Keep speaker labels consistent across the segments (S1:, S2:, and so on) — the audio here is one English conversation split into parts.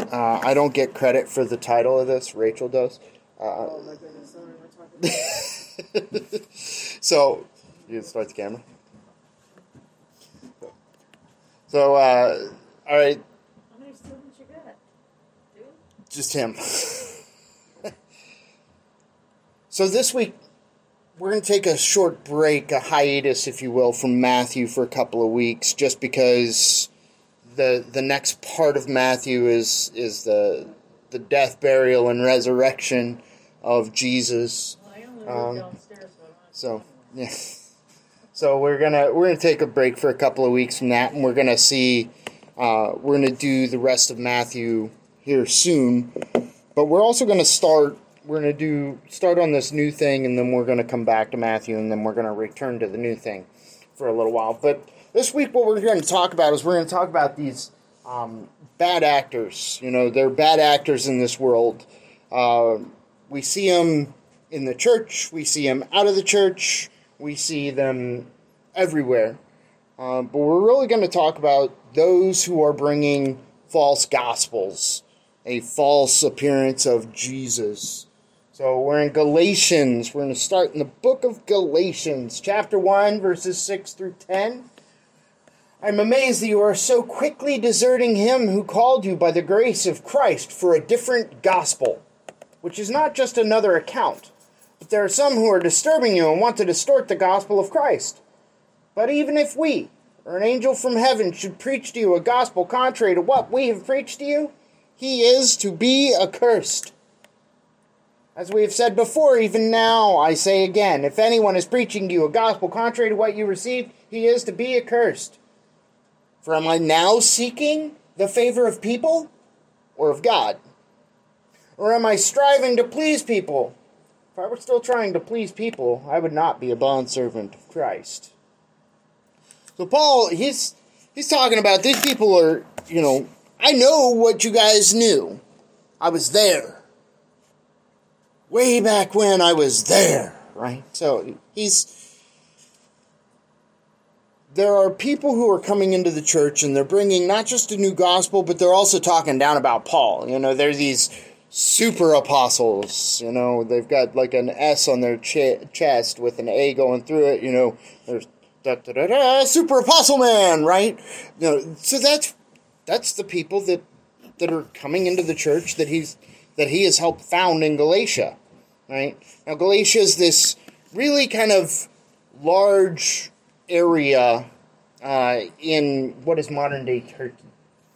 S1: I don't get credit for the title of this. Rachel does.
S2: Oh my goodness, don't even talk about it.
S1: So, you can start the camera. So, all right.
S2: How many students you got? 2?
S1: Just him. So this week, we're going to take a short break, a hiatus, if you will, from Matthew for a couple of weeks, just because the next part of Matthew is the death, burial, and resurrection of Jesus.
S2: Well, I only live downstairs,
S1: So yeah. So we're gonna take a break for a couple of weeks from that, and we're gonna do the rest of Matthew here soon. But we're also gonna start on this new thing, and then we're gonna come back to Matthew, and then we're gonna return to the new thing for a little while. But this week, what we're going to talk about is we're going to talk about these bad actors. You know, they're bad actors in this world. We see them in the church. We see them out of the church. We see them everywhere. But we're really going to talk about those who are bringing false gospels, a false appearance of Jesus. So we're in Galatians. We're going to start in the book of Galatians, chapter 1, verses 6 through 10. I'm amazed that you are so quickly deserting him who called you by the grace of Christ for a different gospel, which is not just another account, but there are some who are disturbing you and want to distort the gospel of Christ. But even if we, or an angel from heaven, should preach to you a gospel contrary to what we have preached to you, he is to be accursed. As we have said before, even now I say again, if anyone is preaching to you a gospel contrary to what you received, he is to be accursed. For am I now seeking the favor of people or of God? Or am I striving to please people? If I were still trying to please people, I would not be a bondservant of Christ. So Paul, he's talking about these people are, I know what you guys knew. I was there. Way back when I was there, right? So there are people who are coming into the church and they're bringing not just a new gospel, but they're also talking down about Paul. They're these super apostles. They've got like an S on their chest with an A going through it. There's super apostle man, right? So that's the people that are coming into the church that he has helped found in Galatia, right? Now Galatia is this really kind of large area in what is modern-day Turkey.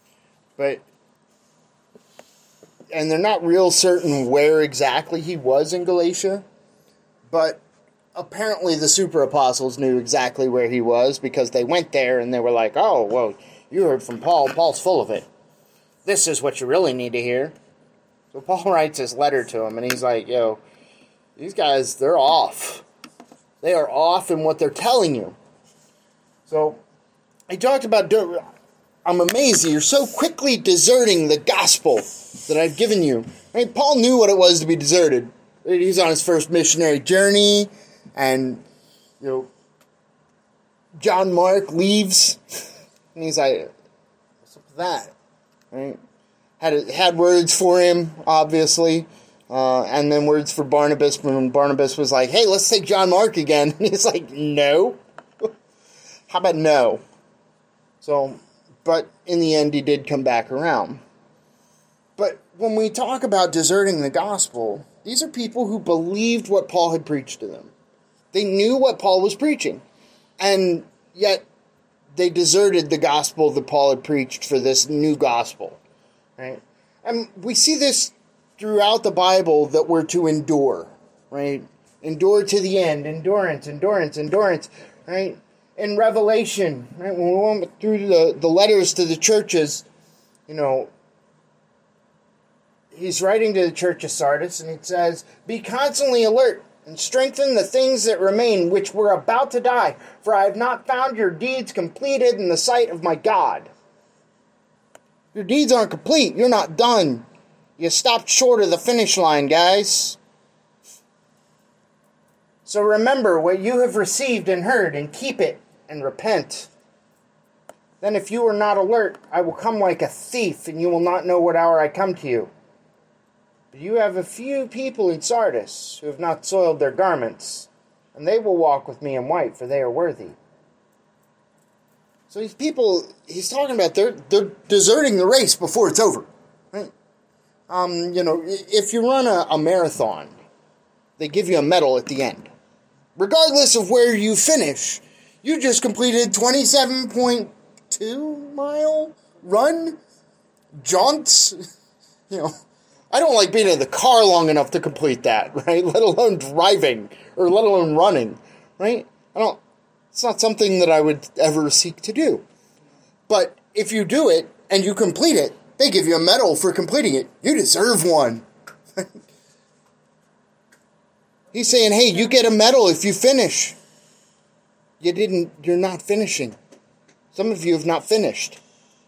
S1: And they're not real certain where exactly he was in Galatia, but apparently the super apostles knew exactly where he was because they went there and they were like, oh, well, you heard from Paul. Paul's full of it. This is what you really need to hear. So Paul writes his letter to him, and he's like, these guys, they're off. They are off in what they're telling you. So, I talked about, I'm amazed that you're so quickly deserting the gospel that I've given you. Paul knew what it was to be deserted. He's on his first missionary journey, and, John Mark leaves, and he's like, what's up with that? Right? Had words for him, obviously. And then words for Barnabas when Barnabas was like, hey, let's take John Mark again. And he's like, no. How about no? So, but in the end, he did come back around. But when we talk about deserting the gospel, these are people who believed what Paul had preached to them. They knew what Paul was preaching. And yet, they deserted the gospel that Paul had preached for this new gospel. Right? And we see this throughout the Bible that we're to endure, right? Endure to the end. Endurance, right? In Revelation, right? When we went through the letters to the churches, he's writing to the church of Sardis, and it says, be constantly alert and strengthen the things that remain, which were about to die, for I have not found your deeds completed in the sight of my God. Your deeds aren't complete. You're not done. You stopped short of the finish line, guys. So remember what you have received and heard, and keep it, and repent. Then if you are not alert, I will come like a thief, and you will not know what hour I come to you. But you have a few people in Sardis who have not soiled their garments, and they will walk with me in white, for they are worthy. So these people, he's talking about, they're deserting the race before it's over. Right? If you run a marathon, they give you a medal at the end. Regardless of where you finish, you just completed 27.2-mile run, jaunts. I don't like being in the car long enough to complete that, right? Let alone driving, or let alone running, right? It's not something that I would ever seek to do. But if you do it, and you complete it, they give you a medal for completing it. You deserve one. He's saying, hey, you get a medal if you finish. You're not finishing. Some of you have not finished.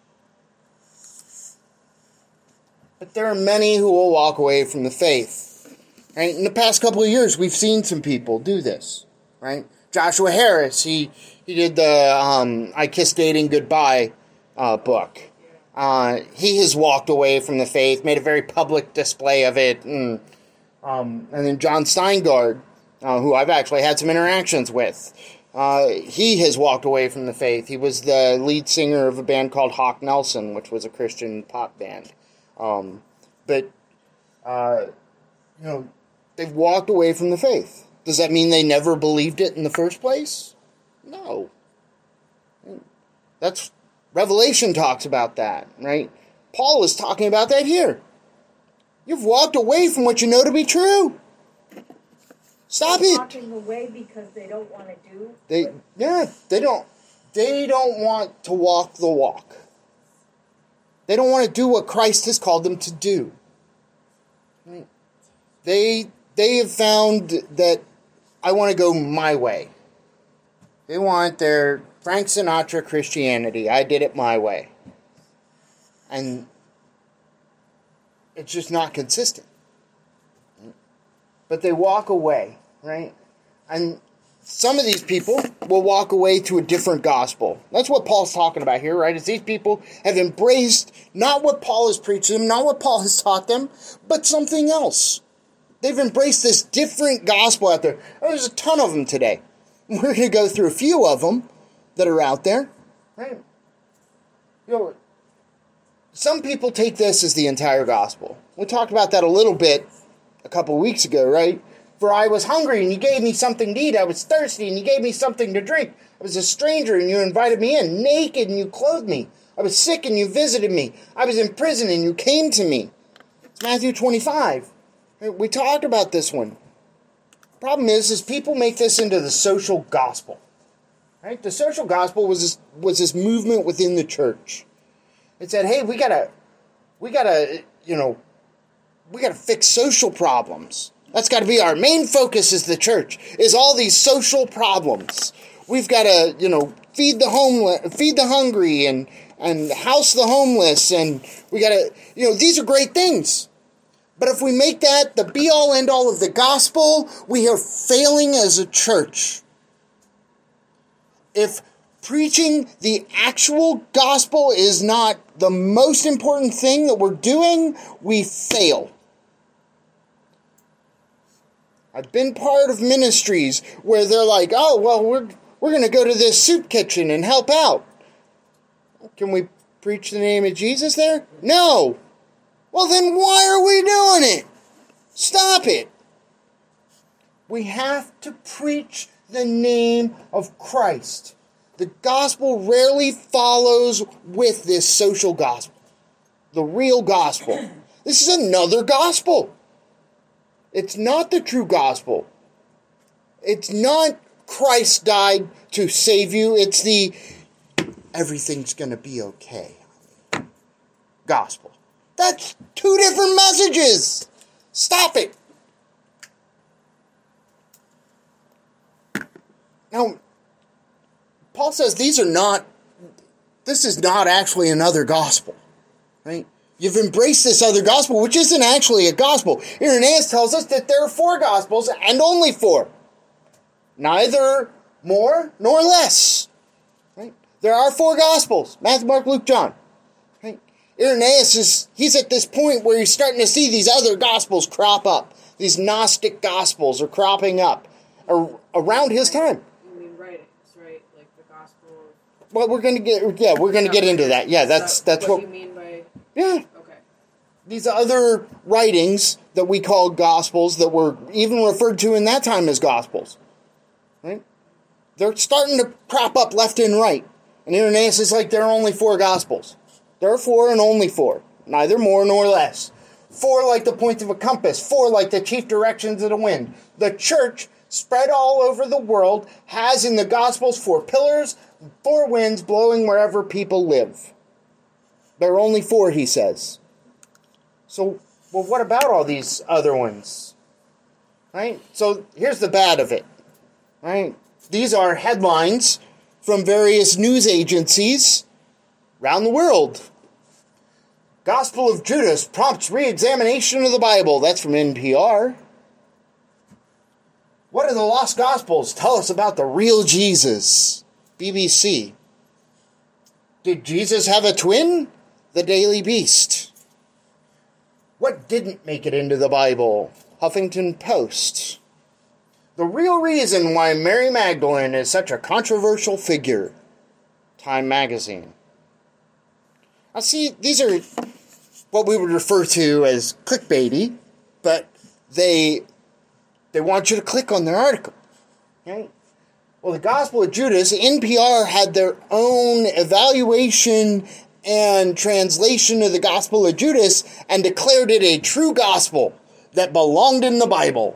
S1: But there are many who will walk away from the faith. Right? In the past couple of years, we've seen some people do this. Right? Joshua Harris, he did the I Kiss Dating Goodbye book. He has walked away from the faith, made a very public display of it, and then John Steingard, who I've actually had some interactions with, he has walked away from the faith. He was the lead singer of a band called Hawk Nelson, which was a Christian pop band. They've walked away from the faith. Does that mean they never believed it in the first place? No. Revelation talks about that, right? Paul is talking about that here. You've walked away from what you know to be true. Stop it.
S2: Walking away because they don't want to do.
S1: They don't want to walk the walk. They don't want to do what Christ has called them to do. Right? They have found that I want to go my way. They want their Frank Sinatra Christianity. I did it my way. And it's just not consistent. But they walk away, right? And some of these people will walk away to a different gospel. That's what Paul's talking about here, right? Is these people have embraced not what Paul has preached to them, not what Paul has taught them, but something else. They've embraced this different gospel out there. There's a ton of them today. We're going to go through a few of them that are out there, right? Some people take this as the entire gospel. We talked about that a little bit a couple weeks ago, right? For I was hungry and you gave me something to eat. I was thirsty and you gave me something to drink. I was a stranger and you invited me in. Naked and you clothed me. I was sick and you visited me. I was in prison and you came to me. It's Matthew 25. We talked about this one. Problem is people make this into the social gospel. Right? The social gospel was this movement within the church. It said, hey, we gotta fix social problems. That's got to be our main focus as the church, is all these social problems. We've got to, feed the hungry and house the homeless, and we got to, these are great things. But if we make that the be-all, end-all of the gospel, we are failing as a church. If preaching the actual gospel is not the most important thing that we're doing, we fail. I've been part of ministries where they're like, oh, well, we're going to go to this soup kitchen and help out. Can we preach the name of Jesus there? No. Well, then why are we doing it? Stop it. We have to preach the name of Christ. The gospel rarely follows with this social gospel. The real gospel. This is another gospel. It's not the true gospel. It's not Christ died to save you. It's the everything's going to be okay gospel. That's two different messages. Stop it. Now, Paul says this is not actually another gospel, right? You've embraced this other gospel, which isn't actually a gospel. Irenaeus tells us that there are 4 gospels and only 4. Neither more nor less. Right? There are 4 Gospels. Matthew, Mark, Luke, John. Right? Irenaeus he's at this point where he's starting to see these other Gospels crop up. These Gnostic Gospels are cropping up around his time.
S2: You mean writings, right? Like the Gospel.
S1: Well, we're going to get into that. Yeah, that's what
S2: you mean by.
S1: Yeah.
S2: Okay.
S1: These other writings that we call Gospels that were even referred to in that time as Gospels. Right? They're starting to crop up left and right. And Irenaeus is like, there are only 4 Gospels. There are 4 and only 4. Neither more nor less. 4 like the point of a compass. 4 like the chief directions of the wind. The church, spread all over the world, has in the Gospels 4 pillars, 4 winds blowing wherever people live. There are only 4, he says. So, well, what about all these other ones? Right? So, here's the bad of it. Right? These are headlines from various news agencies around the world. Gospel of Judas prompts re-examination of the Bible. That's from NPR. What are the lost Gospels? Tell us about the real Jesus. BBC. Did Jesus have a twin? The Daily Beast. What didn't make it into the Bible? Huffington Post. The real reason why Mary Magdalene is such a controversial figure. Time Magazine. Now see, these are what we would refer to as clickbaity, but they want you to click on their article. Okay? Well, the Gospel of Judas, NPR had their own evaluation and translation of the Gospel of Judas and declared it a true gospel that belonged in the Bible.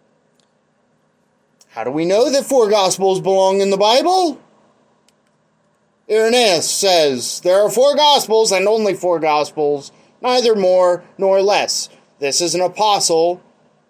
S1: How do we know that 4 Gospels belong in the Bible? Irenaeus says, there are 4 Gospels and only 4 Gospels, neither more nor less. This is an apostle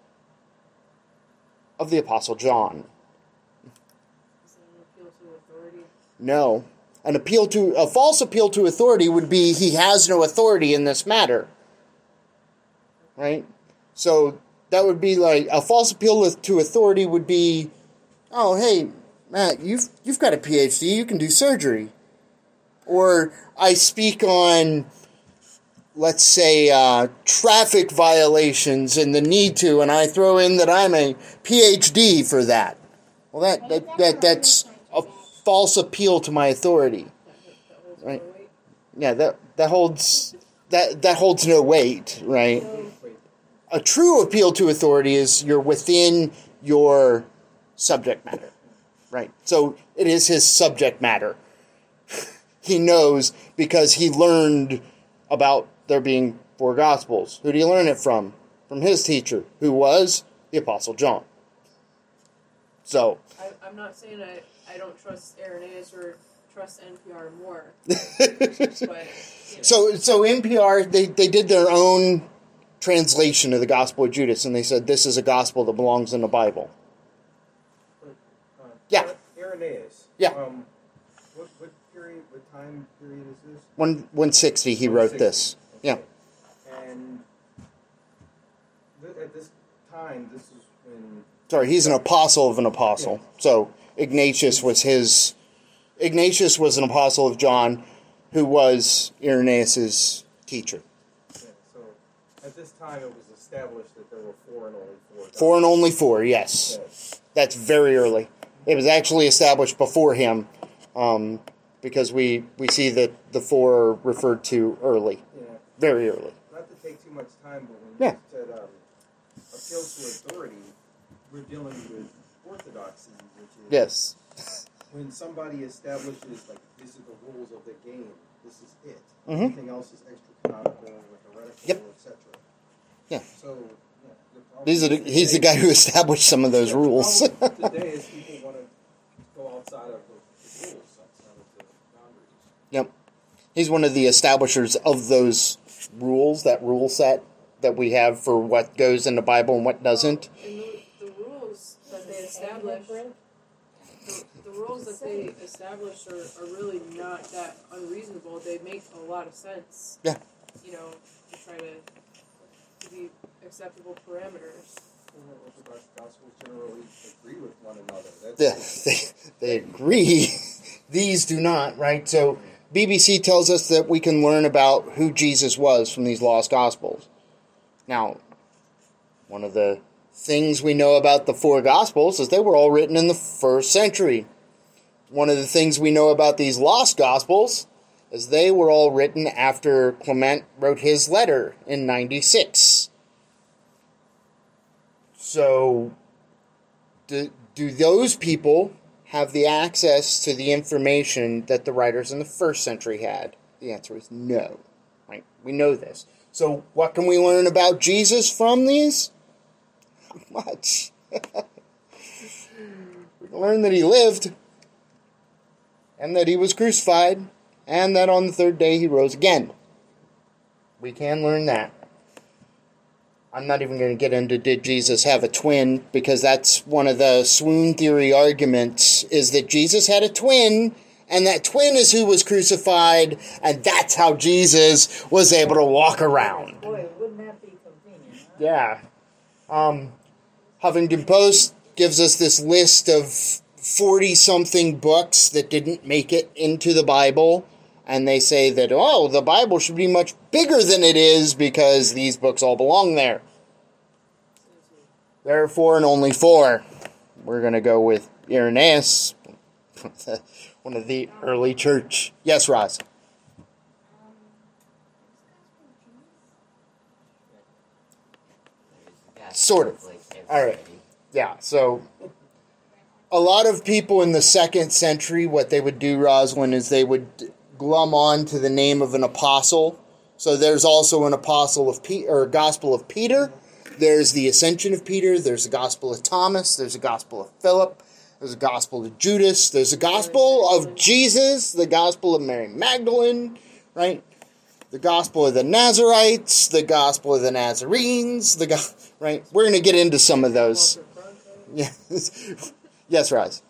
S1: of the Apostle John.
S2: Is that an appeal to authority?
S1: No. A false appeal to authority would be he has no authority in this matter. Right? So that would be like a false appeal to authority would be, oh hey, Matt, you've got a PhD, you can do surgery. Or I speak on, let's say, traffic violations and the need to, and I throw in that I'm a PhD for that. Well, that's a false appeal to my authority. Right? Yeah, that holds no weight, right? A true appeal to authority is you're within your subject matter, right? So it is his subject matter. He knows because he learned about there being 4 Gospels. Who did he learn it from? From his teacher, who was the Apostle John. So
S2: I'm not saying I don't trust Irenaeus or trust NPR more. But, you know.
S1: So NPR, they did their own translation of the Gospel of Judas, and they said this is a gospel that belongs in the Bible. Yeah.
S3: Irenaeus.
S1: Yeah.
S3: What period? What time period is this?
S1: 160. He wrote this.
S3: Okay.
S1: Yeah.
S3: And at this time, this is when.
S1: Sorry, he's an apostle of an apostle. Yeah. So Ignatius was an apostle of John, who was Irenaeus' teacher.
S3: Yeah. So at this time, it was established that there were 4 and only 4.
S1: 4 and only 4. Yes.
S3: Yes.
S1: That's very early. It was actually established before him, because we see that the 4 are referred to early.
S3: Yeah.
S1: Very early.
S3: Not to take too much time, but when
S1: Yeah.
S3: you said appeal to authority, we're dealing with orthodoxy, which is
S1: Yes.
S3: when somebody establishes, like, these are the rules of the game, this is it.
S1: Mm-hmm.
S3: Everything else is extra-canonical or heretical,
S1: Yep.
S3: etc.
S1: Yeah.
S3: So, the
S1: He's the guy who established some of those rules.
S3: The problem today is people want to go outside of the rules, outside of the boundaries.
S1: Yep. He's one of the establishers of those rules, that rule set that we have for what goes in the Bible and what doesn't.
S2: And the rules that they establish, the rules that they establish are really not that unreasonable. They make a lot of sense.
S1: Yeah.
S2: You know, to try to be acceptable parameters.
S3: Orthodox Gospels generally agree with one another.
S1: They agree. These do not, right? So BBC tells us that we can learn about who Jesus was from these lost Gospels. Now, one of the things we know about the four Gospels is they were all written in the 1st century. One of the things we know about these lost Gospels is they were all written after Clement wrote his letter in 96. So, do those people have the access to the information that the writers in the 1st century had? The answer is no. Right? We know this. So, what can we learn about Jesus from these? Not much. We can learn that he lived, and that he was crucified, and that on the 3rd day he rose again. We can learn that. I'm not even going to get into did Jesus have a twin, because that's one of the swoon theory arguments, is that Jesus had a twin, and that twin is who was crucified, and that's how Jesus was able to walk around.
S4: Boy, wouldn't that be convenient, huh?
S1: Yeah. Huffington Post gives us this list of 40-something books that didn't make it into the Bible, and they say that, oh, the Bible should be much bigger than it is because these books all belong there. Therefore, and only 4. We're going to go with Irenaeus, one of the early church. Yes, Roz? Sort of. All right. Yeah, so a lot of people in the 2nd century, what they would do, Rosalind, is they would glom on to the name of an apostle. So there's also an apostle of or Gospel of Peter. There's the Ascension of Peter. There's the Gospel of Thomas. There's the Gospel of Philip. There's the Gospel of Judas. There's the Gospel of Jesus. The Gospel of Mary Magdalene, right? The Gospel of the Nazarites. The Gospel of the Nazarenes. Right? We're going to get into some of those. Yes, yes, Roz.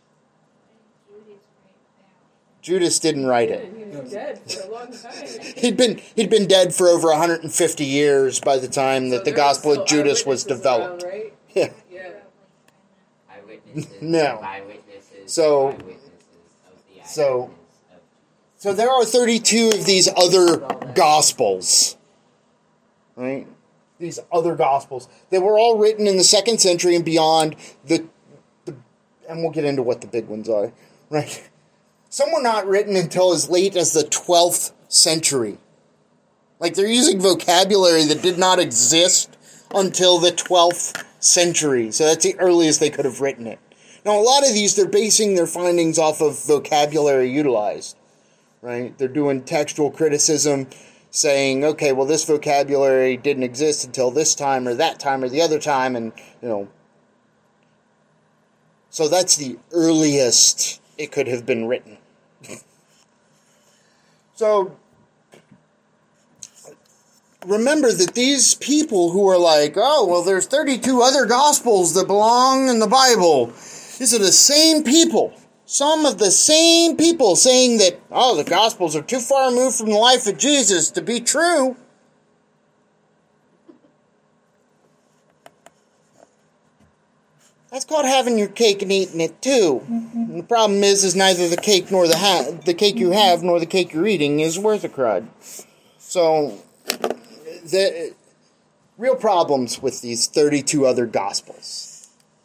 S1: Judas didn't write it.
S2: He was dead for a long time.
S1: He'd been dead for over 150 years by the time that the Gospel of Judas was developed.
S2: Around, right?
S1: Yeah.
S2: Yeah.
S5: Eyewitnesses.
S1: No.
S5: Eyewitnesses.
S1: So-
S5: Eyewitnesses of the
S1: so-
S5: eyewitness of
S1: So there are 32 of these other Gospels. Right? These other Gospels. They were all written in the 2nd century and beyond. And we'll get into what the big ones are. Right? Some were not written until as late as the 12th century. Like, they're using vocabulary that did not exist until the 12th century. So that's the earliest they could have written it. Now, a lot of these, they're basing their findings off of vocabulary utilized. Right? They're doing textual criticism, saying, okay, well, this vocabulary didn't exist until this time or that time or the other time, and, so that's the earliest it could have been written. So, remember that these people who are like, oh, well, there's 32 other Gospels that belong in the Bible. These are the same people. Some of the same people saying that, oh, the Gospels are too far removed from the life of Jesus to be true. That's called having your cake and eating it too. And the problem is neither the cake nor the cake you have nor the cake you're eating is worth a crud. So, the real problems with these 32 other Gospels.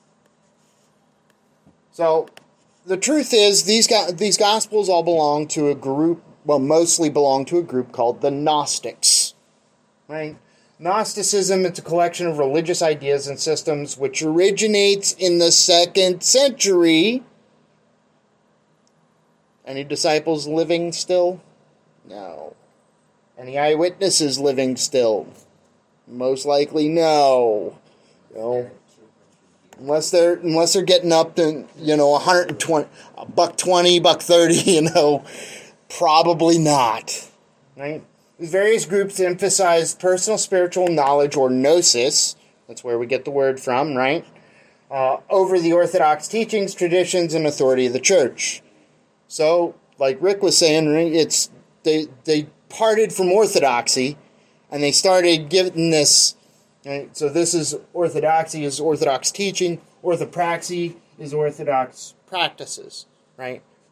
S1: So, the truth is, these Gospels all belong to a group, well, mostly belong to a group called the Gnostics. Right? Gnosticism is a collection of religious ideas and systems which originates in the 2nd century. Any disciples living still? No. Any eyewitnesses living still? Most likely no. Unless they're getting up to, 120, $1.20, $1.30, probably not. Right? These various groups emphasize personal spiritual knowledge, or gnosis, that's where we get the word from, right? Over the orthodox teachings, traditions, and authority of the church. So, like Rick was saying, right, they parted from orthodoxy, and they started giving this. Right? So this is orthodoxy is orthodox teaching, orthopraxy is orthodox practices, right?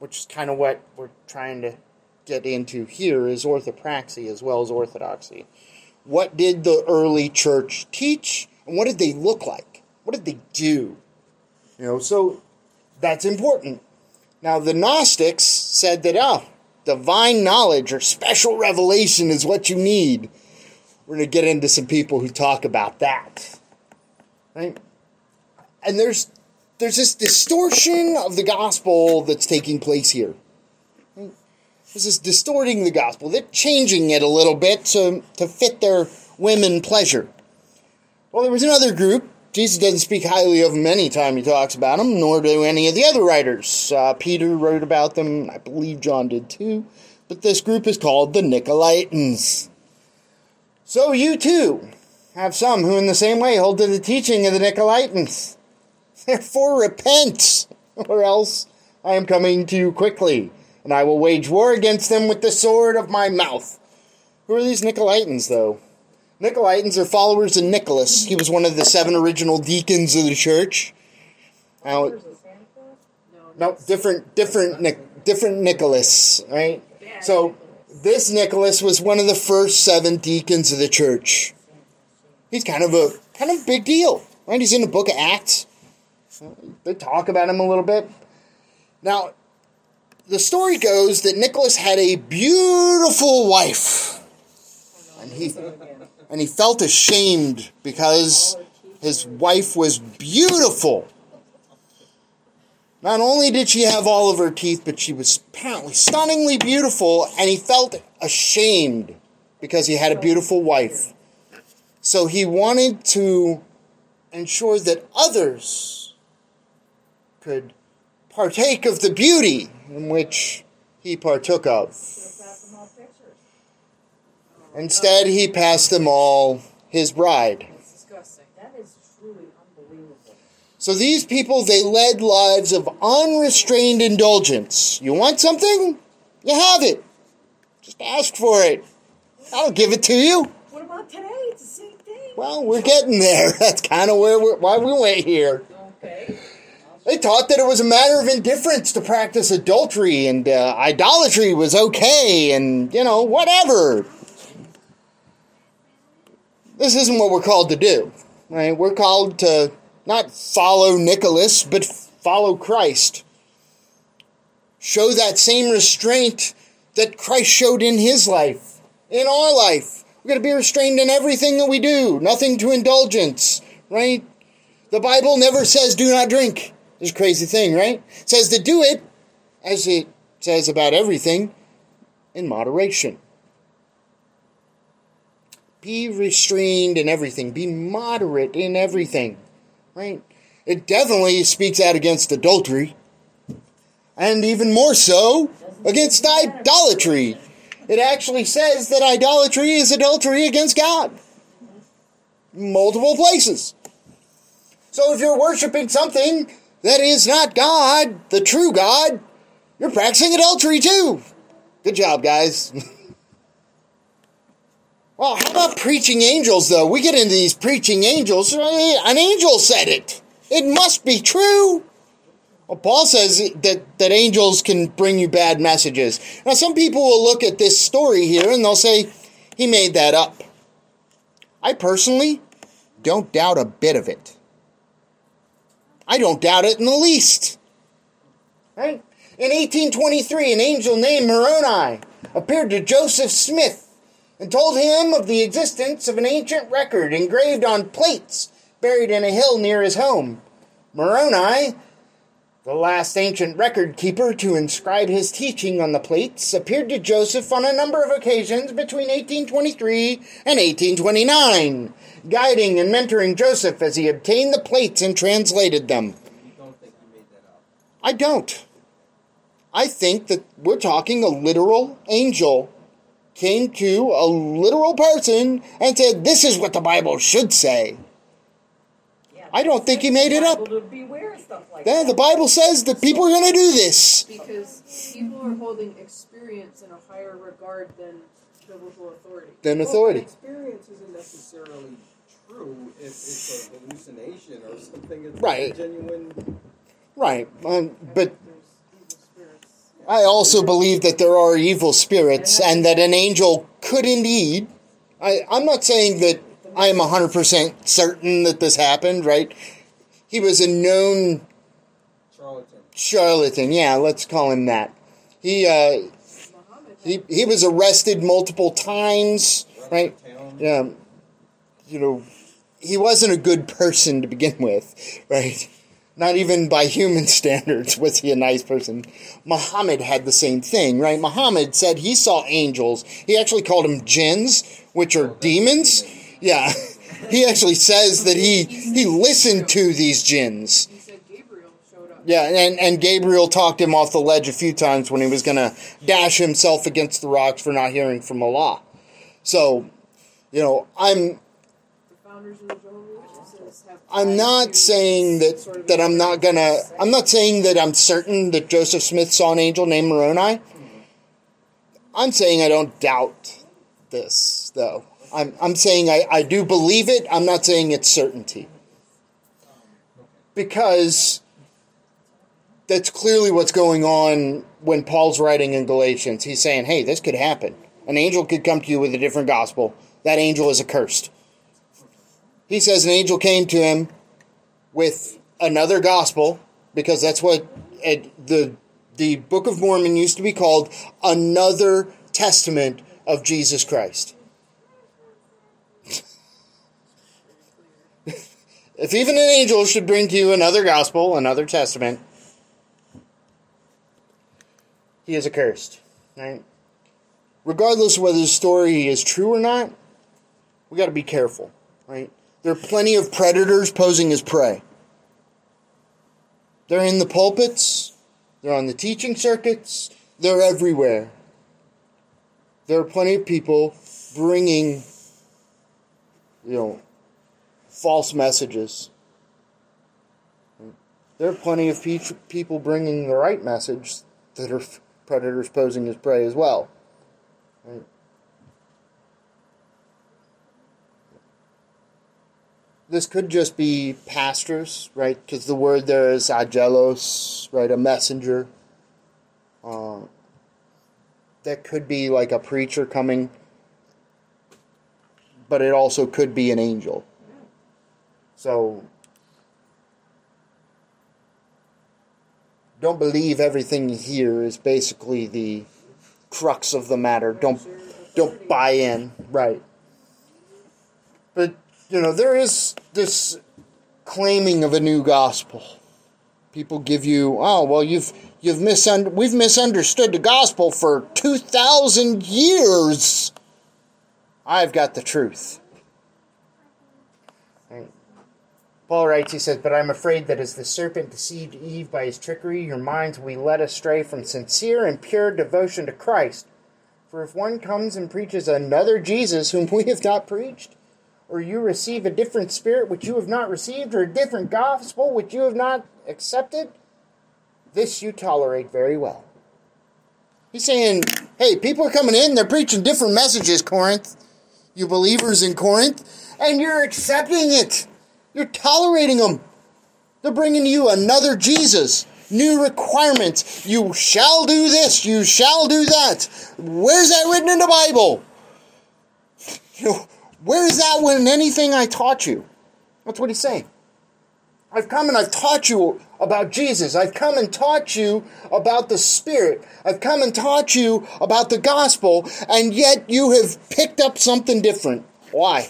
S1: which is kind of what we're trying to get into here, is orthopraxy as well as orthodoxy. What did the early church teach, and what did they look like? What did they do? So that's important. Now, the Gnostics said that, divine knowledge or special revelation is what you need. We're going to get into some people who talk about that. Right? And there's this distortion of the gospel that's taking place here. Right? This is distorting the gospel. They're changing it a little bit to fit their whim and pleasure. Well, there was another group. Jesus doesn't speak highly of them any time he talks about them, nor do any of the other writers. Peter wrote about them. I believe John did too. But this group is called the Nicolaitans. So you too have some who in the same way hold to the teaching of the Nicolaitans. Therefore repent, or else I am coming to you quickly, and I will wage war against them with the sword of my mouth. Who are these Nicolaitans, though? Nicolaitans are followers of Nicholas. He was one of the 7 original deacons of the church. Now, no, different Nicholas, right? So this Nicholas was one of the first 7 deacons of the church. He's kind of a big deal, right? He's in the book of Acts. They talk about him a little bit. Now, the story goes that Nicholas had a beautiful wife, and he felt ashamed because his wife was beautiful. Not only did she have all of her teeth, but she was apparently stunningly beautiful, and he felt ashamed because he had a beautiful wife. So he wanted to ensure that others could partake of the beauty in which he partook of. Instead, he passed them all his bride.
S2: It's disgusting.
S4: That is truly unbelievable.
S1: So these people, they led lives of unrestrained indulgence. You want something? You have it. Just ask for it. I'll give it to you.
S4: What about today? It's the same thing.
S1: Well, we're getting there. That's kind of why we went here.
S4: Okay.
S1: They taught that it was a matter of indifference to practice adultery, and idolatry was okay, and, whatever. This isn't what we're called to do, right? We're called to not follow Nicholas, but follow Christ. Show that same restraint that Christ showed in his life, in our life. We're going to be restrained in everything that we do. Nothing to indulgence, right? The Bible never says do not drink. It's a crazy thing, right? It says to do it, as it says about everything, in moderation. Be restrained in everything. Be moderate in everything. Right? It definitely speaks out against adultery. And even more so, against idolatry. It actually says that idolatry is adultery against God. Multiple places. So if you're worshiping something that is not God, the true God, you're practicing adultery too. Good job, guys. Well, how about preaching angels, though? We get into these preaching angels. An angel said it. It must be true. Well, Paul says that angels can bring you bad messages. Now, some people will look at this story here and they'll say, he made that up. I personally don't doubt a bit of it. I don't doubt it in the least. Right? In 1823, an angel named Moroni appeared to Joseph Smith and told him of the existence of an ancient record engraved on plates buried in a hill near his home. Moroni, the last ancient record keeper to inscribe his teaching on the plates, appeared to Joseph on a number of occasions between 1823 and 1829, guiding and mentoring Joseph as he obtained the plates and translated them.
S3: You don't think he made that up?
S1: I don't. I think that we're talking a literal angel came to a literal person and said, this is what the Bible should say.
S4: Yeah,
S1: I don't think he made it up.
S4: to beware of stuff like
S1: Yeah,
S4: that.
S1: the Bible says that people are going to do this.
S2: Because people are holding experience in a higher regard than biblical authority.
S1: Than
S3: Well,
S1: authority.
S3: experience isn't necessarily true if it's a hallucination or something. It's
S1: Right.
S3: genuine.
S1: Right. But
S2: There's evil spirits.
S1: I also believe that there are evil spirits and that an angel could indeed. I'm not saying that I am 100% certain that this happened, right? He was a known charlatan. Yeah, let's call him that. He was arrested multiple times, right? Yeah, he wasn't a good person to begin with, right? Not even by human standards was he a nice person. Muhammad had the same thing, right? Muhammad said he saw angels. He actually called them jinns, which are demons. Yeah, he actually says that he listened to these jinns.
S2: He said Gabriel showed up.
S1: Yeah, and Gabriel talked him off the ledge a few times when he was going to dash himself against the rocks for not hearing from Allah. So, I'm not saying that I'm not saying that I'm certain that Joseph Smith saw an angel named Moroni. I'm saying I don't doubt this, though. I'm saying I do believe it. I'm not saying it's certainty. Because that's clearly what's going on when Paul's writing in Galatians. He's saying, hey, this could happen. An angel could come to you with a different gospel. That angel is accursed. He says an angel came to him with another gospel, because that's what the Book of Mormon used to be called, another testament of Jesus Christ. If even an angel should bring to you another gospel, another testament, he is accursed. Right? Regardless of whether the story is true or not, we got to be careful. Right? There are plenty of predators posing as prey. They're in the pulpits. They're on the teaching circuits. They're everywhere. There are plenty of people bringing, false messages. There are plenty of people bringing the right message that are predators posing as prey as well. Right? This could just be pastors, right? Because the word there is angelos, right? A messenger. That could be like a preacher coming, but it also could be an angel. So, don't believe everything you hear is basically the crux of the matter. Don't buy in, right? But there is this claiming of a new gospel. People give you, we've misunderstood the gospel for 2,000 years. I've got the truth. Right. Paul writes, he says, but I'm afraid that as the serpent deceived Eve by his trickery, your minds will be led astray from sincere and pure devotion to Christ. For if one comes and preaches another Jesus whom we have not preached, or you receive a different spirit which you have not received, or a different gospel which you have not accepted, this you tolerate very well. He's saying, hey, people are coming in, they're preaching different messages, Corinth. You believers in Corinth, and you're accepting it. You're tolerating them. They're bringing you another Jesus. New requirements. You shall do this. You shall do that. Where's that written in the Bible? Where is that in anything I taught you? That's what he's saying. I've come and I've taught you about Jesus. I've come and taught you about the Spirit. I've come and taught you about the gospel, and yet you have picked up something different. Why?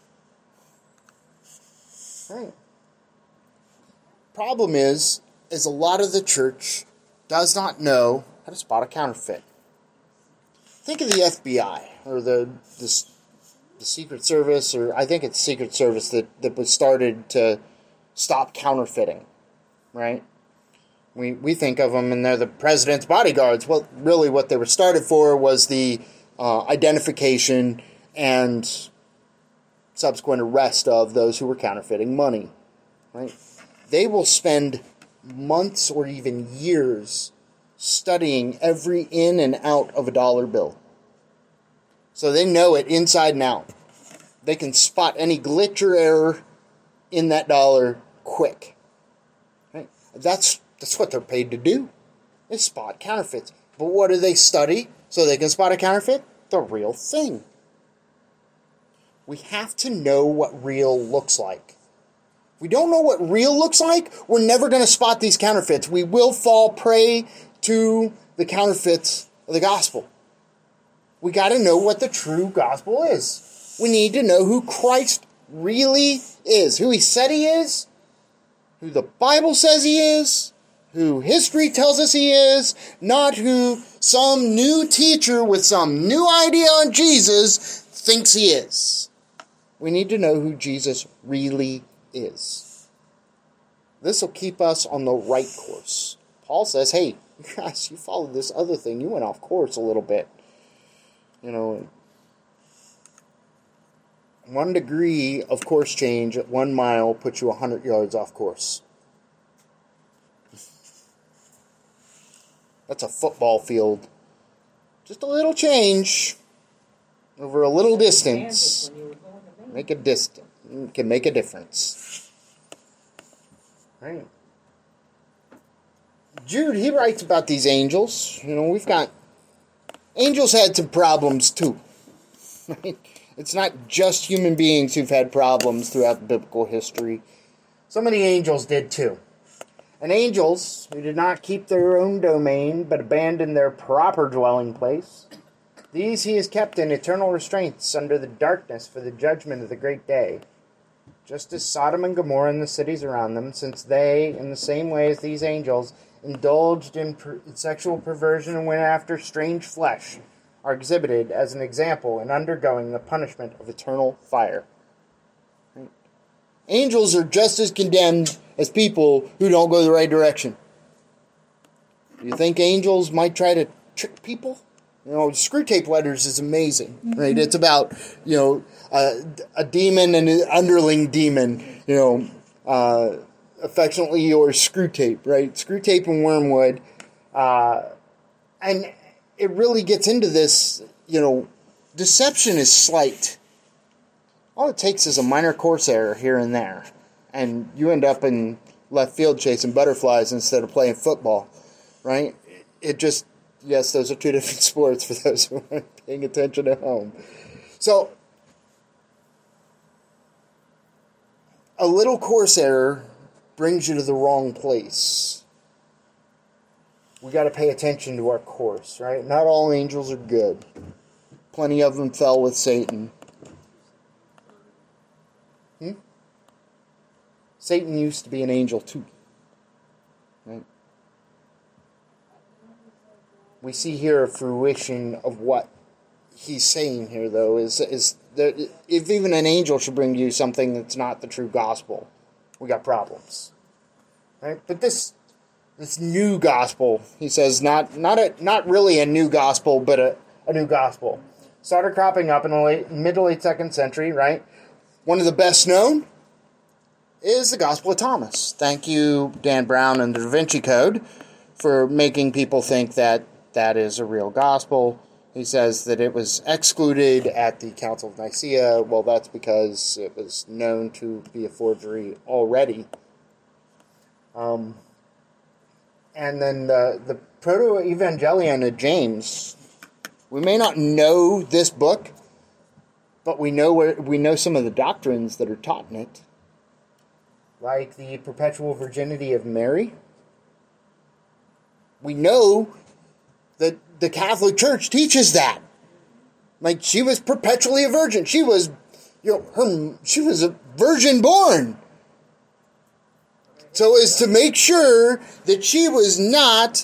S1: Right. Problem is a lot of the church does not know how to spot a counterfeit. Think of the FBI or the Secret Service, or I think it's Secret Service that was started to stop counterfeiting, right? We think of them and they're the president's bodyguards. Well, really what they were started for was the identification and subsequent arrest of those who were counterfeiting money, right? They will spend months or even years studying every in and out of a dollar bill. So they know it inside and out. They can spot any glitch or error in that dollar quick. Right? That's what they're paid to do. They spot counterfeits. But what do they study so they can spot a counterfeit? The real thing. We have to know what real looks like. If we don't know what real looks like, we're never going to spot these counterfeits. We will fall prey to the counterfeits of the gospel. We got to know what the true gospel is. We need to know who Christ really is, who he said he is, who the Bible says he is, who history tells us he is, not who some new teacher with some new idea on Jesus thinks he is. We need to know who Jesus really is. This will keep us on the right course. Paul says, hey, guys, you followed this other thing. You went off course a little bit. 1 degree of course change at 1 mile puts you 100 yards off course. That's a football field. Just a little change over a little distance. Can make a difference. Right. Jude, he writes about these angels. We've got angels had some problems too. Right? It's not just human beings who've had problems throughout biblical history. Some of the angels did too. And angels who did not keep their own domain but abandoned their proper dwelling place, these he has kept in eternal restraints under the darkness for the judgment of the great day. Just as Sodom and Gomorrah and the cities around them, since they, in the same way as these angels, indulged in sexual perversion and went after strange flesh, are exhibited as an example in undergoing the punishment of eternal fire. Right? Angels are just as condemned as people who don't go the right direction. Do you think angels might try to trick people? Screw Tape Letters is amazing, right? It's about, a demon and an underling demon, affectionately yours, Screw Tape, right? Screw Tape and Wormwood. And it really gets into this, deception is slight. All it takes is a minor course error here and there, and you end up in left field chasing butterflies instead of playing football, right? Yes, those are two different sports for those who aren't paying attention at home. So, a little course error brings you to the wrong place. We got to pay attention to our course, right? Not all angels are good. Plenty of them fell with Satan. Satan used to be an angel too, right? We see here a fruition of what he's saying here, though, is that if even an angel should bring you something that's not the true gospel, we got problems, right? But this new gospel, he says, not really a new gospel, but a new gospel, started cropping up in the mid to late 2nd century, right? One of the best known is the Gospel of Thomas. Thank you, Dan Brown and the Da Vinci Code, for making people think that that is a real gospel. He says that it was excluded at the Council of Nicaea. Well, that's because it was known to be a forgery already. And then the Proto-Evangelion of James. We may not know this book, but we know some of the doctrines that are taught in it, like the perpetual virginity of Mary. We know that the Catholic Church teaches that. Like, she was perpetually a virgin. She was, she was a virgin born. So as to make sure that she was not,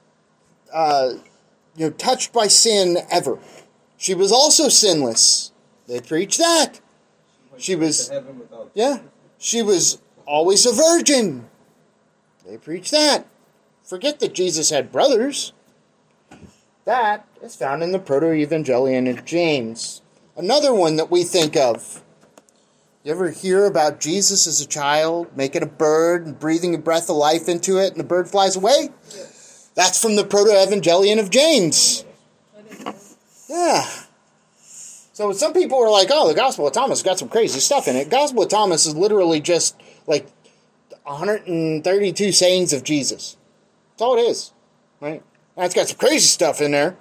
S1: touched by sin ever. She was also sinless. They preach that. She was, she was always a virgin. They preach that. Forget that Jesus had brothers. That is found in the Proto-Evangelion of James. Another one that we think of. You ever hear about Jesus as a child making a bird and breathing a breath of life into it and the bird flies away? Yes. That's from the Proto-Evangelion of James. Yeah. So some people are like, oh, the Gospel of Thomas got some crazy stuff in it. Gospel of Thomas is literally just like 132 sayings of Jesus. That's all it is, right? That's got some crazy stuff in there.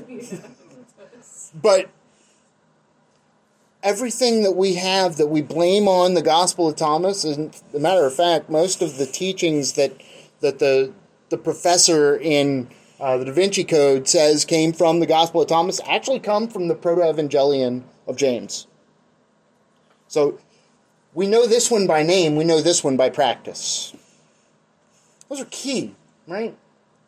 S1: But everything that we have that we blame on the Gospel of Thomas, and as a matter of fact, most of the teachings that the professor in the Da Vinci Code says came from the Gospel of Thomas actually come from the Proto-Evangelion of James. So we know this one by name, we know this one by practice. Those are key, right?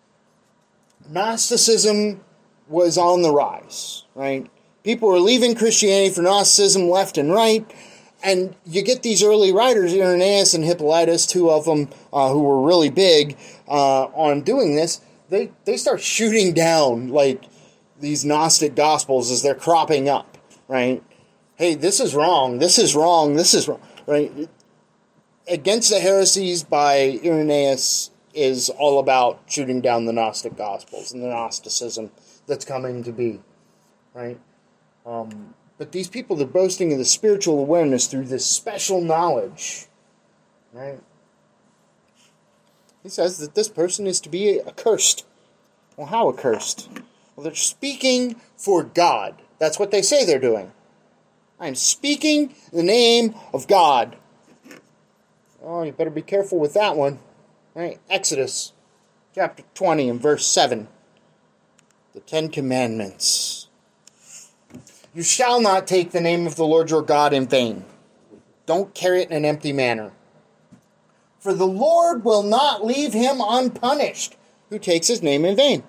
S1: Gnosticism was on the rise, right? People were leaving Christianity for Gnosticism left and right, and you get these early writers, Irenaeus and Hippolytus, two of them who were really big on doing this. They start shooting down like these Gnostic Gospels as they're cropping up, right? Hey, this is wrong, this is wrong, this is wrong, right? Against the Heresies by Irenaeus is all about shooting down the Gnostic Gospels and the Gnosticism that's coming to be, right? But these people, they're boasting of the spiritual awareness through this special knowledge, right? He says that this person is to be accursed. Well, how accursed? Well, they're speaking for God. That's what they say they're doing. I am speaking the name of God. Oh, you better be careful with that one. Right? Exodus chapter 20 and verse 7. The Ten Commandments. You shall not take the name of the Lord your God in vain. Don't carry it in an empty manner. For the Lord will not leave him unpunished who takes his name in vain.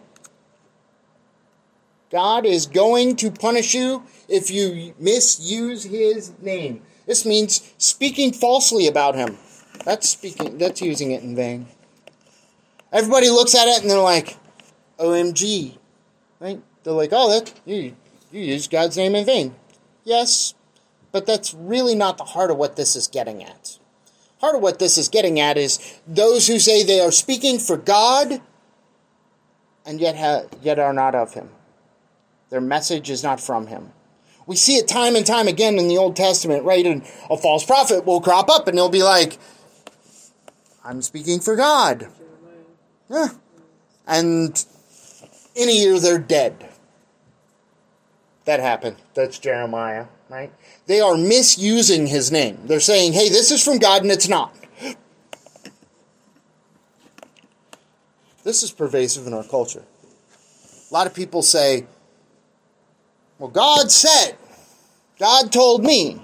S1: God is going to punish you if you misuse his name. This means speaking falsely about him. That's using it in vain. Everybody looks at it and they're like, OMG. Right? They're like, oh, you used God's name in vain. Yes, but that's really not the heart of what this is getting at. Part of what this is getting at is those who say they are speaking for God and yet are not of him. Their message is not from him. We see it time and time again in the Old Testament, right? And a false prophet will crop up and he'll be like, I'm speaking for God. Yeah. And in a year they're dead. That happened. That's Jeremiah, right? They are misusing his name. They're saying, hey, this is from God, and it's not. This is pervasive in our culture. A lot of people say, well, God said, God told me,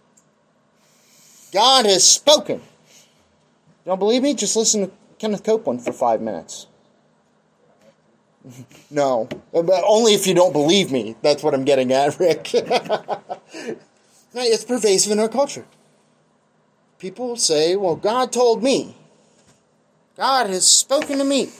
S1: God has spoken. Don't believe me? Just listen to Kenneth Copeland for 5 minutes. No, but only if you don't believe me. That's what I'm getting at, Rick. It's pervasive in our culture. People say, well, God told me. God has spoken to me.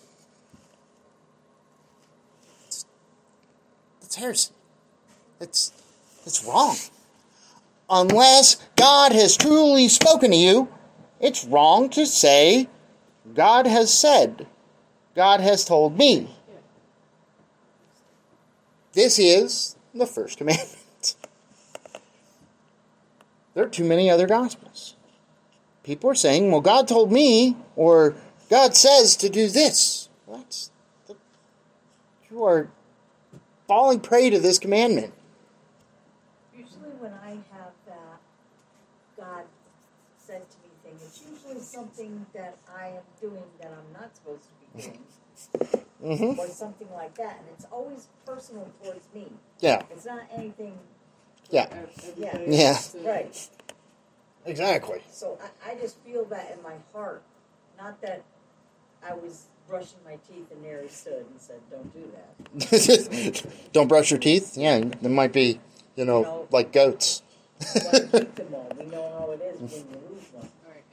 S1: It's heresy. It's wrong. Unless God has truly spoken to you, it's wrong to say, God has said. God has told me. This is the first commandment. There are too many other gospels. People are saying, well, God told me, or God says to do this. You are falling prey to this commandment.
S4: Usually when I have that God said to me thing, it's usually something that I am doing that I'm not supposed to be doing.
S1: Mm-hmm.
S4: Or something like that. And it's always personal towards me.
S1: Yeah.
S4: It's not anything.
S1: Yeah.
S2: Yeah.
S4: Right.
S1: Exactly.
S4: So I just feel that in my heart. Not that I was brushing my teeth and there he stood and said, don't do that.
S1: Don't brush your teeth? Yeah, there might be, like goats.
S4: You want to keep them all. We know how it is when you lose one.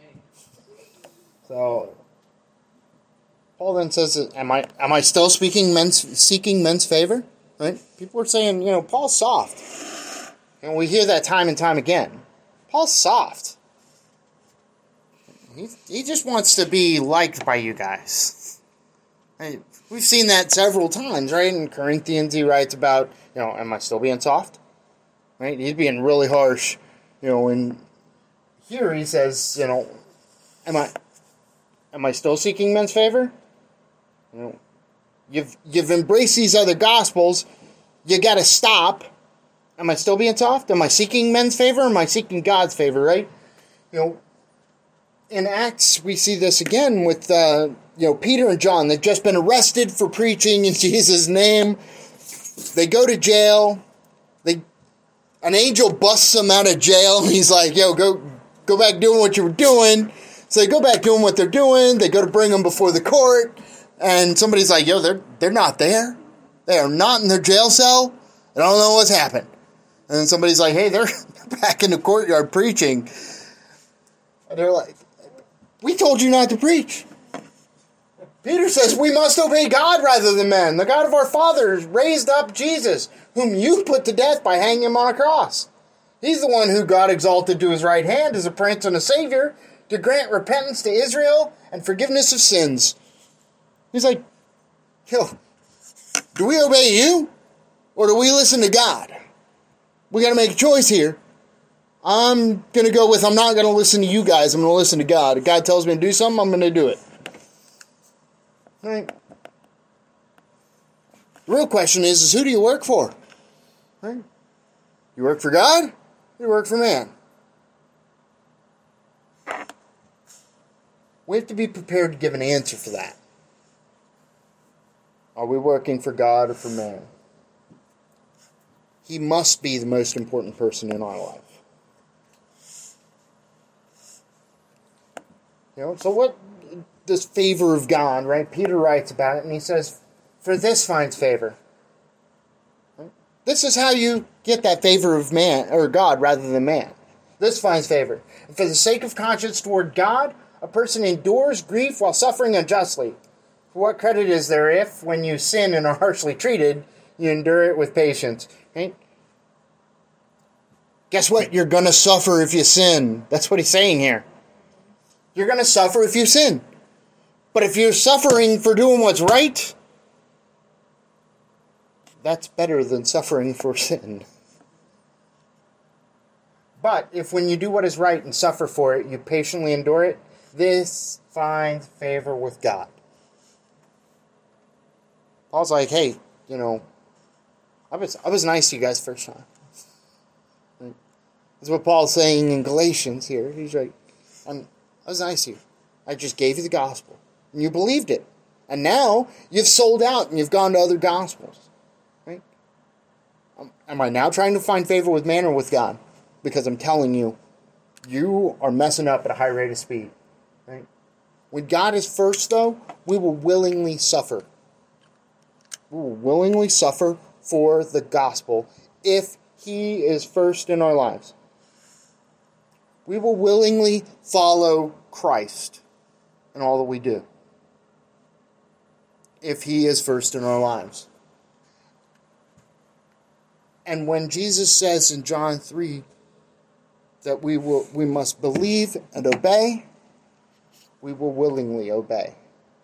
S1: So Paul then says, am I still seeking men's favor? Right? People are saying, Paul's soft. And we hear that time and time again. Paul's soft. He just wants to be liked by you guys. We've seen that several times, right? In Corinthians, he writes about, am I still being soft? Right? He's being really harsh. And here he says, am I still seeking men's favor? You've embraced these other gospels. You got to stop. Am I still being soft? Am I seeking men's favor? Or am I seeking God's favor? Right? In Acts we see this again with Peter and John. They've just been arrested for preaching in Jesus' name. They go to jail. An angel busts them out of jail. He's like, "Yo, go back doing what you were doing." So they go back doing what they're doing. They go to bring them before the court. And somebody's like, "Yo, they're not there. They are not in their jail cell. I don't know what's happened." And then somebody's like, "Hey, they're back in the courtyard preaching." And they're like, "We told you not to preach." Peter says we must obey God rather than men. The God of our fathers raised up Jesus, whom you put to death by hanging him on a cross. He's the one who God exalted to his right hand as a prince and a savior to grant repentance to Israel and forgiveness of sins. He's like, "Yo, do we obey you or do we listen to God? We got to make a choice here. I'm going to go with, I'm not going to listen to you guys. I'm going to listen to God. If God tells me to do something, I'm going to do it." Right? The real question is who do you work for? Right? You work for God or you work for man? We have to be prepared to give an answer for that. Are we working for God or for man? He must be the most important person in our life. So what this favor of God, right? Peter writes about it and he says, "For this finds favor." Right? This is how you get that favor of man or God rather than man. This finds favor. And for the sake of conscience toward God, a person endures grief while suffering unjustly. For what credit is there if, when you sin and are harshly treated, you endure it with patience? Right? Guess what? You're going to suffer if you sin. That's what he's saying here. You're going to suffer if you sin. But if you're suffering for doing what's right, that's better than suffering for sin. But if when you do what is right and suffer for it, you patiently endure it, this finds favor with God. Paul's like, "Hey, I was nice to you guys first time." That's what Paul's saying in Galatians here. He's like, I was nice to you. I just gave you the gospel. And you believed it. And now you've sold out and you've gone to other gospels. Right? Am I now trying to find favor with man or with God? Because I'm telling you, you are messing up at a high rate of speed. Right? When God is first, though, we will willingly suffer. We will willingly suffer for the gospel if he is first in our lives. We will willingly follow Christ in all that we do if he is first in our lives. And when Jesus says in John 3 that we must believe and obey, we will willingly obey.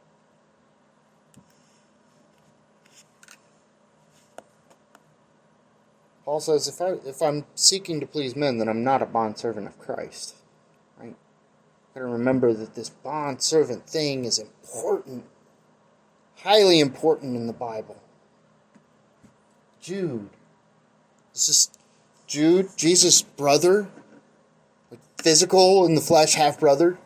S1: Paul says, if I'm seeking to please men, then I'm not a bondservant of Christ. Right? Got to remember that this bondservant thing is important, highly important in the Bible. Jude. This is Jude, Jesus' brother, like physical in the flesh half-brother.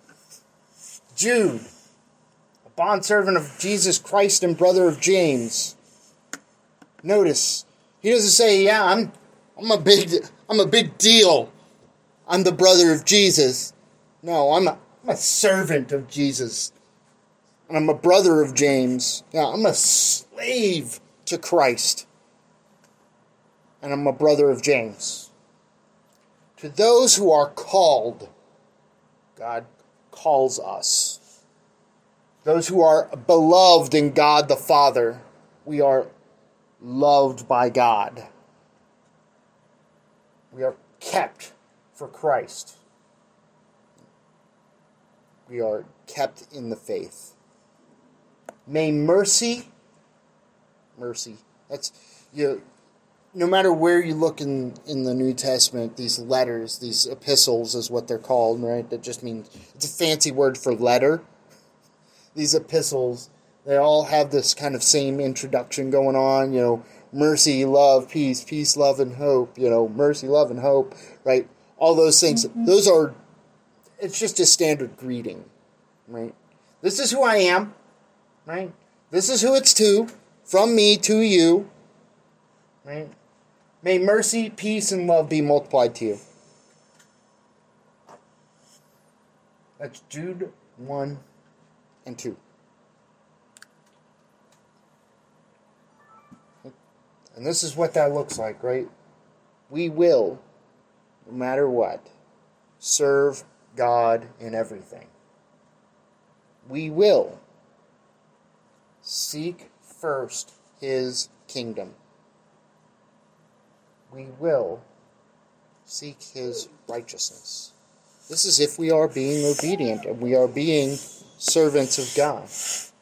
S1: Jude, a bondservant of Jesus Christ and brother of James. Notice, he doesn't say, "Yeah, I'm a big deal. I'm the brother of Jesus." No, I'm a servant of Jesus. And I'm a brother of James. Yeah, I'm a slave to Christ. And I'm a brother of James. To those who are called, God calls us. Those who are beloved in God the Father, we are loved by God. We are kept for Christ. We are kept in the faith. May mercy, that's, no matter where you look in the New Testament, these letters, these epistles is what they're called, right? That just means, it's a fancy word for letter. These epistles, They all have this kind of same introduction going on, mercy, love, peace, love, and hope, mercy, love, and hope, right? All those things. Mm-hmm. It's just a standard greeting, right? This is who I am, right? This is who it's to, from me to you, right? May mercy, peace, and love be multiplied to you. That's Jude 1 and 2. And this is what that looks like, right? We will, no matter what, serve God in everything. We will seek first His kingdom. We will seek His righteousness. This is if we are being obedient and we are being servants of God.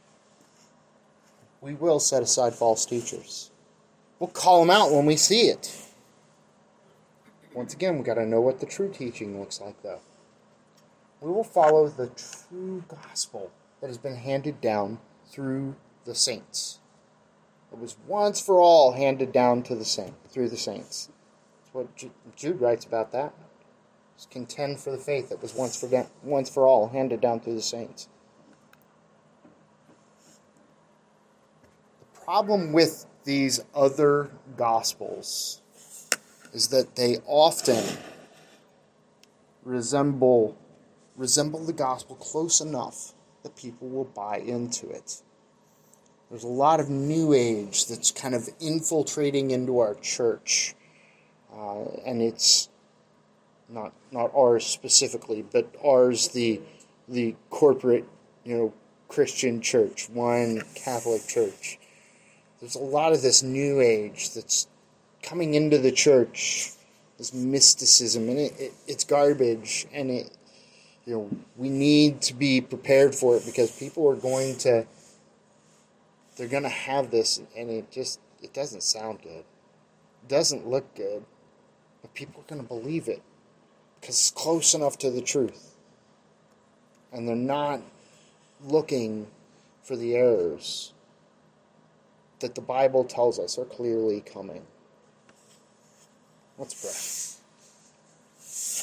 S1: We will set aside false teachers. We'll call them out when we see it. Once again, we've got to know what the true teaching looks like, though. We will follow the true gospel that has been handed down through the saints. It was once for all handed down through the saints. That's what Jude writes about that. Just contend for the faith that was once for all handed down through the saints. The problem with these other gospels is that they often resemble the gospel close enough that people will buy into it. There's a lot of New Age that's kind of infiltrating into our church, and it's not ours specifically, but ours, the corporate, Christian church, one Catholic church. There's a lot of this New Age that's coming into the church, this mysticism, and it's garbage, and we need to be prepared for it because people are they're going to have this, and it doesn't sound good. It doesn't look good, but people are going to believe it because it's close enough to the truth, and they're not looking for the errors that the Bible tells us are clearly coming. Let's pray.